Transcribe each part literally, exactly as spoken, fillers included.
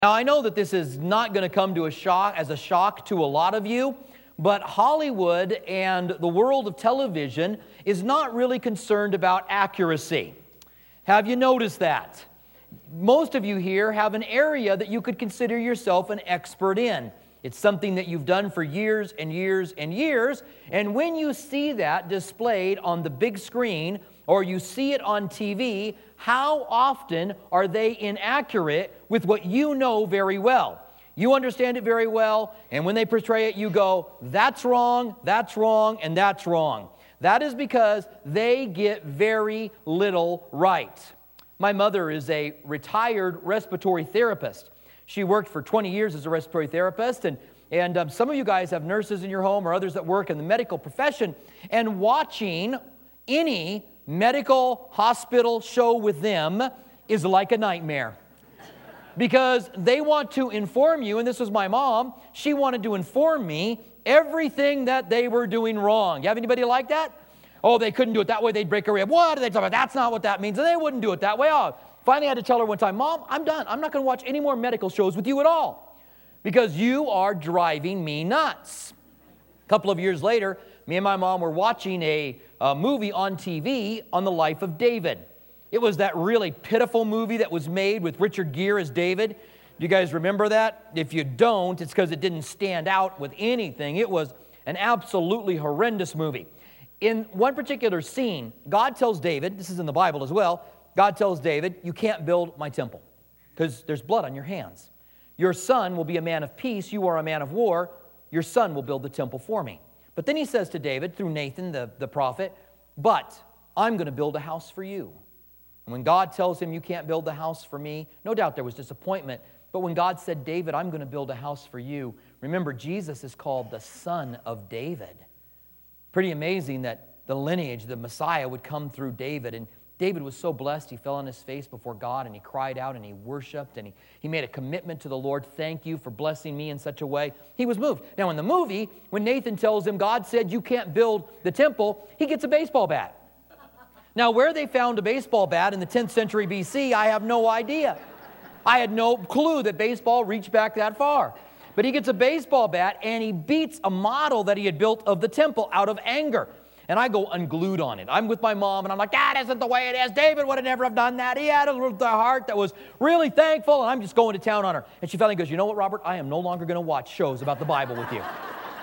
Now, I know that this is not going to come to a shock as a shock to a lot of you, but Hollywood and the world of television is not really concerned about accuracy. Have you noticed that? Most of you here have an area that you could consider yourself an expert in. It's something that you've done for years and years and years, and when you see that displayed on the big screen or you see it on T V, how often are they inaccurate with what you know very well? You understand it very well, and when they portray it, you go, that's wrong, that's wrong, and that's wrong. That is because they get very little right. My mother is a retired respiratory therapist. She worked for twenty years as a respiratory therapist, and, and um, some of you guys have nurses in your home or others that work in the medical profession, and watching any medical hospital show with them is like a nightmare. Because they want to inform you, and this was my mom, she wanted to inform me everything that they were doing wrong. You have anybody like that? Oh, they couldn't do it that way, they'd break a rib. What are they talking about? That's not what that means. And they wouldn't do it that way. Oh, finally I had to tell her one time, Mom, I'm done. I'm not going to watch any more medical shows with you at all because you are driving me nuts. A couple of years later, me and my mom were watching a, a movie on T V on the life of David. It was that really pitiful movie that was made with Richard Gere as David. Do you guys remember that? If you don't, it's because it didn't stand out with anything. It was an absolutely horrendous movie. In one particular scene, God tells David, this is in the Bible as well, God tells David, you can't build my temple because there's blood on your hands. Your son will be a man of peace. You are a man of war. Your son will build the temple for me. But then he says to David, through Nathan, the, the prophet, but I'm going to build a house for you. And when God tells him, you can't build the house for me, no doubt there was disappointment. But when God said, David, I'm going to build a house for you, remember, Jesus is called the Son of David. Pretty amazing that the lineage, the Messiah, would come through David. And David was so blessed, he fell on his face before God, and he cried out, and he worshiped, and he, he made a commitment to the Lord. Thank you for blessing me in such a way. He was moved. Now, in the movie, when Nathan tells him, God said you can't build the temple, he gets a baseball bat. Now, where they found a baseball bat in the tenth century B C, I have no idea. I had no clue that baseball reached back that far. But he gets a baseball bat, and he beats a model that he had built of the temple out of anger. And I go unglued on it. I'm with my mom, and I'm like, that isn't the way it is. David would have never have done that. He had a little heart that was really thankful, and I'm just going to town on her. And she finally goes, you know what, Robert? I am no longer going to watch shows about the Bible with you.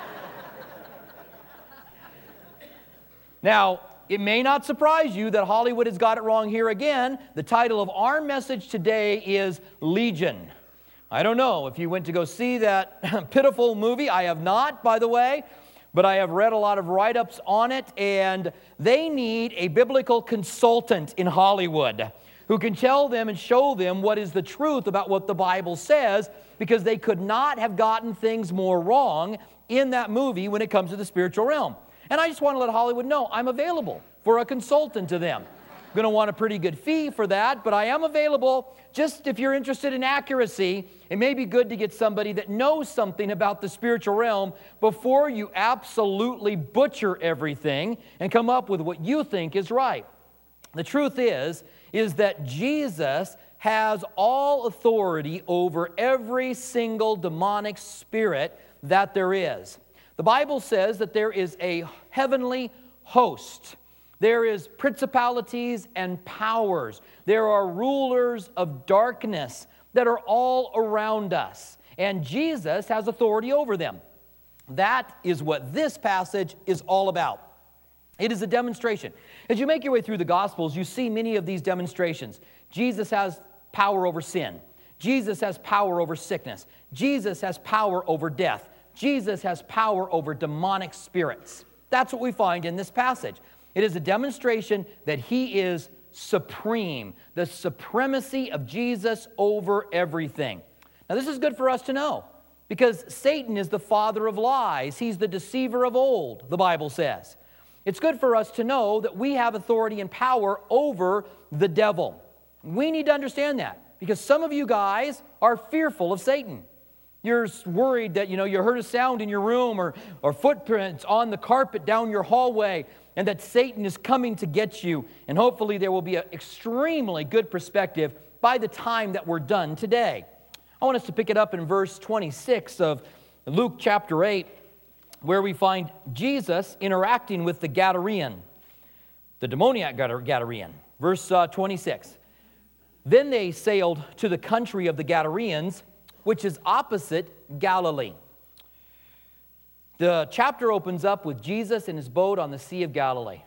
Now, it may not surprise you that Hollywood has got it wrong here again. The title of our message today is Legion. I don't know if you went to go see that pitiful movie. I have not, by the way. But I have read a lot of write-ups on it, and they need a biblical consultant in Hollywood who can tell them and show them what is the truth about what the Bible says, because they could not have gotten things more wrong in that movie when it comes to the spiritual realm. And I just want to let Hollywood know I'm available for a consultant to them. I'm going to want a pretty good fee for that, but I am available. Just if you're interested in accuracy, it may be good to get somebody that knows something about the spiritual realm before you absolutely butcher everything and come up with what you think is right. The truth is, is that Jesus has all authority over every single demonic spirit that there is. The Bible says that there is a heavenly host. There is principalities and powers. There are rulers of darkness that are all around us. And Jesus has authority over them. That is what this passage is all about. It is a demonstration. As you make your way through the Gospels, you see many of these demonstrations. Jesus has power over sin. Jesus has power over sickness. Jesus has power over death. Jesus has power over demonic spirits. That's what we find in this passage. It is a demonstration that he is supreme, the supremacy of Jesus over everything. Now, this is good for us to know because Satan is the father of lies. He's the deceiver of old, the Bible says. It's good for us to know that we have authority and power over the devil. We need to understand that because some of you guys are fearful of Satan. You're worried that, you know, you heard a sound in your room or, or footprints on the carpet down your hallway, and that Satan is coming to get you. And hopefully there will be an extremely good perspective by the time that we're done today. I want us to pick it up in verse twenty-six of Luke chapter eight, where we find Jesus interacting with the Gadarean, the demoniac Gadarean. Verse uh, twenty-six. Then they sailed to the country of the Gadareans, which is opposite Galilee. The chapter opens up with Jesus in his boat on the Sea of Galilee.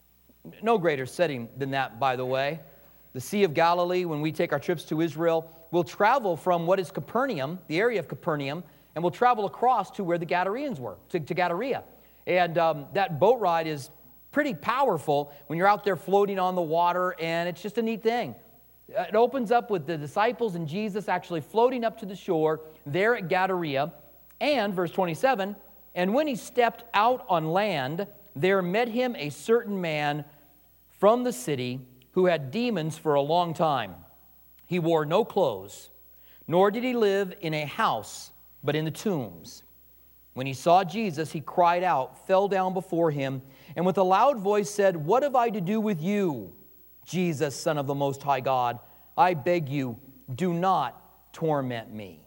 No greater setting than that, by the way. The Sea of Galilee, when we take our trips to Israel, we'll travel from what is Capernaum, the area of Capernaum, and we'll travel across to where the Gadareans were, to, to Gadarea. And um, that boat ride is pretty powerful when you're out there floating on the water, and it's just a neat thing. It opens up with the disciples and Jesus actually floating up to the shore there at Gadarea. And, verse twenty-seven, and when he stepped out on land, there met him a certain man from the city who had demons for a long time. He wore no clothes, nor did he live in a house, but in the tombs. When he saw Jesus, he cried out, fell down before him, and with a loud voice said, "What have I to do with you, Jesus, Son of the Most High God? I beg you, do not torment me."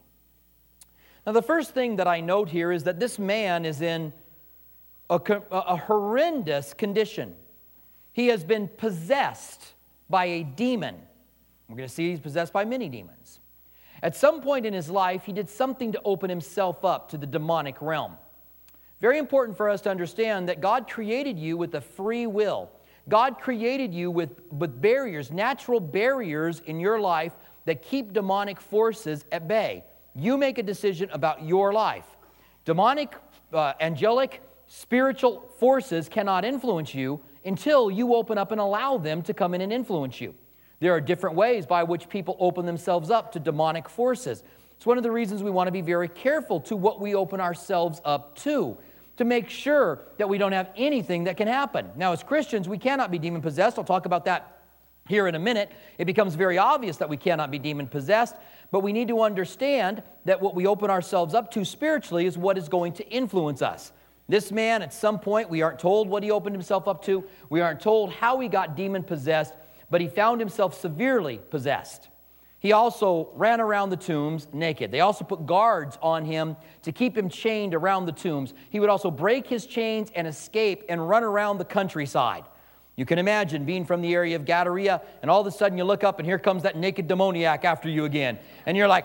Now, the first thing that I note here is that this man is in a, a horrendous condition. He has been possessed by a demon. We're going to see he's possessed by many demons. At some point in his life, he did something to open himself up to the demonic realm. Very important for us to understand that God created you with a free will. God created you with, with barriers, natural barriers in your life that keep demonic forces at bay. You make a decision about your life. Demonic, uh, angelic, spiritual forces cannot influence you until you open up and allow them to come in and influence you. There are different ways by which people open themselves up to demonic forces. It's one of the reasons we want to be very careful to what we open ourselves up to, to make sure that we don't have anything that can happen. Now, as Christians, we cannot be demon-possessed. I'll talk about that here in a minute. It becomes very obvious that we cannot be demon-possessed, but we need to understand that what we open ourselves up to spiritually is what is going to influence us. This man, at some point, we aren't told what he opened himself up to. We aren't told how he got demon-possessed, but he found himself severely possessed. He also ran around the tombs naked. They also put guards on him to keep him chained around the tombs. He would also break his chains and escape and run around the countryside. You can imagine being from the area of Gadarea, and all of a sudden you look up and here comes that naked demoniac after you again. And you're like,